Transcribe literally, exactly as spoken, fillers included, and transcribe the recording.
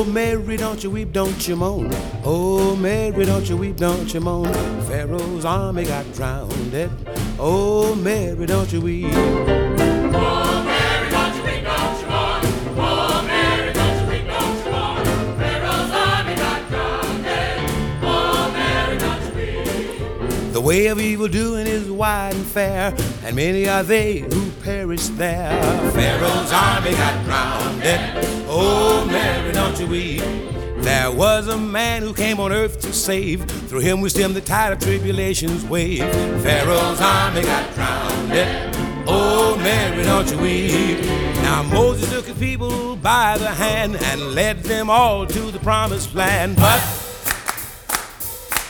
Mary, don't you weep, don't you moan. Oh, Mary, don't you weep, don't you moan. Pharaoh's army got drowned. Oh, Mary, don't you weep. Oh, Mary, don't you weep, don't you mourn. Oh, Mary, don't you weep, don't you mourn. Pharaoh's army got drowned. Oh, Mary, don't you weep. The way of evil doing is wide and fair, and many are they who perish there. Pharaoh's army got drowned. Oh, Mary, don't you weep. There was a man who came on earth to save. Through him we stem the tide of tribulation's wave. Pharaoh's army got drowned. Oh, Mary, don't you weep. Now Moses took his people by the hand and led them all to the promised land. But